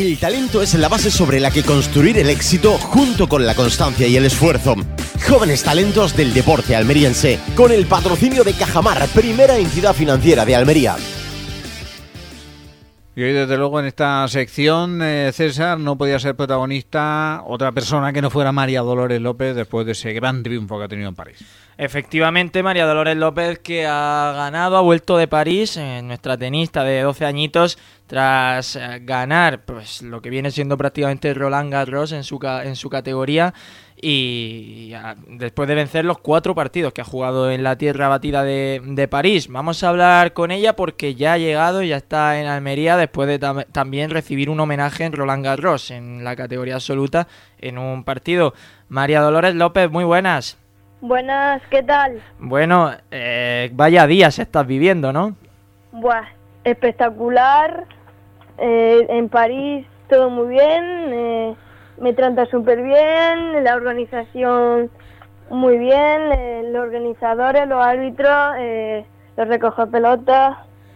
El talento es la base sobre la que construir el éxito junto con la constancia y el esfuerzo. Jóvenes talentos del deporte almeriense, con el patrocinio de Cajamar, primera entidad financiera de Almería. Y hoy, desde luego, en esta sección, César, no podía ser protagonista otra persona que no fuera María Dolores López después de ese gran triunfo que ha tenido en París. Efectivamente, María Dolores López, que ha ganado, ha vuelto de París, nuestra tenista de 12 añitos, tras ganar pues lo que viene siendo prácticamente Roland Garros en su categoría, y después de vencer los 4 partidos que ha jugado en la tierra batida de París. Vamos a hablar con ella porque ya ha llegado, ya está en Almería, después de también recibir un homenaje en Roland Garros, en la categoría absoluta, en un partido. María Dolores López, muy buenas. Buenas, ¿qué tal? Bueno, vaya días estás viviendo, ¿no? Buah, espectacular. En París todo muy bien. Me trata súper bien. La organización muy bien. Los organizadores, los árbitros, los recoge pelotas.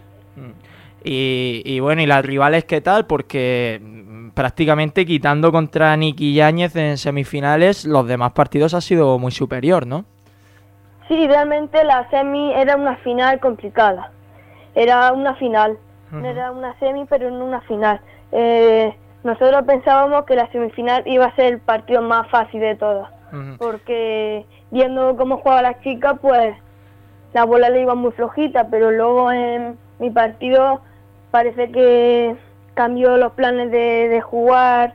Y bueno, ¿y las rivales qué tal? Porque prácticamente quitando contra Nicky Yáñez en semifinales, los demás partidos ha sido muy superior, ¿no? Sí, realmente la semi era una final complicada. Era una final. No era una semi, pero no una final. Nosotros pensábamos que la semifinal iba a ser el partido más fácil de todas. Porque viendo cómo jugaban las chicas, pues la bola le iba muy flojita, pero luego en mi partido parece que cambió los planes de jugar,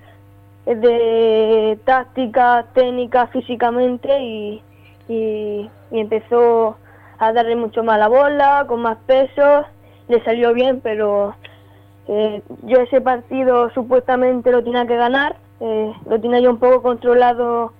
de táctica, técnica, físicamente, y empezó a darle mucho más la bola, con más peso. Le salió bien, pero yo ese partido supuestamente lo tenía que ganar. Lo tenía yo un poco controlado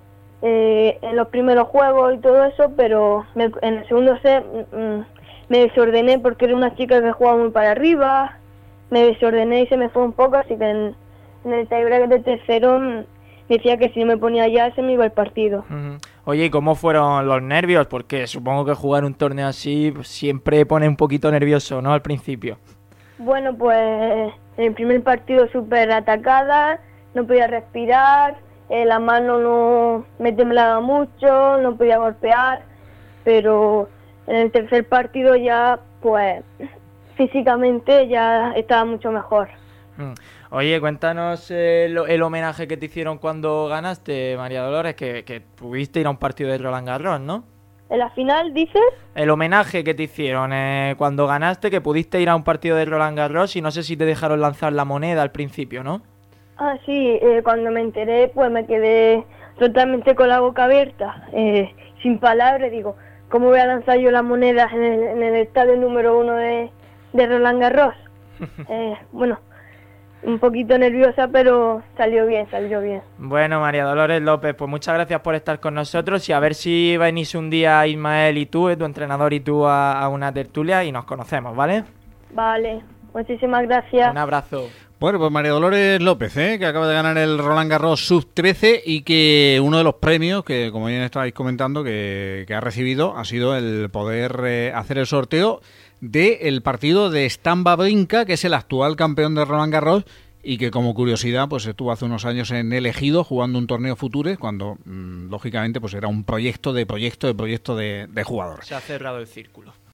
en los primeros juegos y todo eso, pero en el segundo set me desordené porque era una chica que jugaba muy para arriba. Me desordené y se me fue un poco, así que en el tiebreak de tercero decía que si no me ponía ya se me iba el partido. Oye, ¿y cómo fueron los nervios? Porque supongo que jugar un torneo así siempre pone un poquito nervioso, ¿no? Al principio. Bueno, pues en el primer partido súper atacada, no podía respirar, la mano no me temblaba mucho, no podía golpear, pero en el tercer partido ya, pues físicamente ya estaba mucho mejor. Oye, cuéntanos el homenaje que te hicieron cuando ganaste, María Dolores, que pudiste ir a un partido de Roland Garros, ¿no? ¿En la final, dices? El homenaje que te hicieron cuando ganaste, que pudiste ir a un partido de Roland Garros, y no sé si te dejaron lanzar la moneda al principio, ¿no? Ah, sí, cuando me enteré, pues me quedé totalmente con la boca abierta, sin palabras. Digo, ¿cómo voy a lanzar yo las monedas en el estadio número 1 de Roland Garros? Bueno, un poquito nerviosa, pero salió bien. Bueno, María Dolores López, pues muchas gracias por estar con nosotros, y a ver si venís un día, Ismael y tú, tu entrenador y tú, a una tertulia y nos conocemos, ¿vale? Vale, muchísimas gracias. Un abrazo. Bueno, pues María Dolores López, que acaba de ganar el Roland Garros Sub-13, y que uno de los premios que, como bien estabais comentando, que ha recibido ha sido el poder hacer el sorteo del partido de Stan Wawrinka, que es el actual campeón de Roland Garros, y que, como curiosidad, pues estuvo hace unos años en El Ejido jugando un torneo Futures, cuando lógicamente pues era un proyecto de jugador. Se ha cerrado el círculo.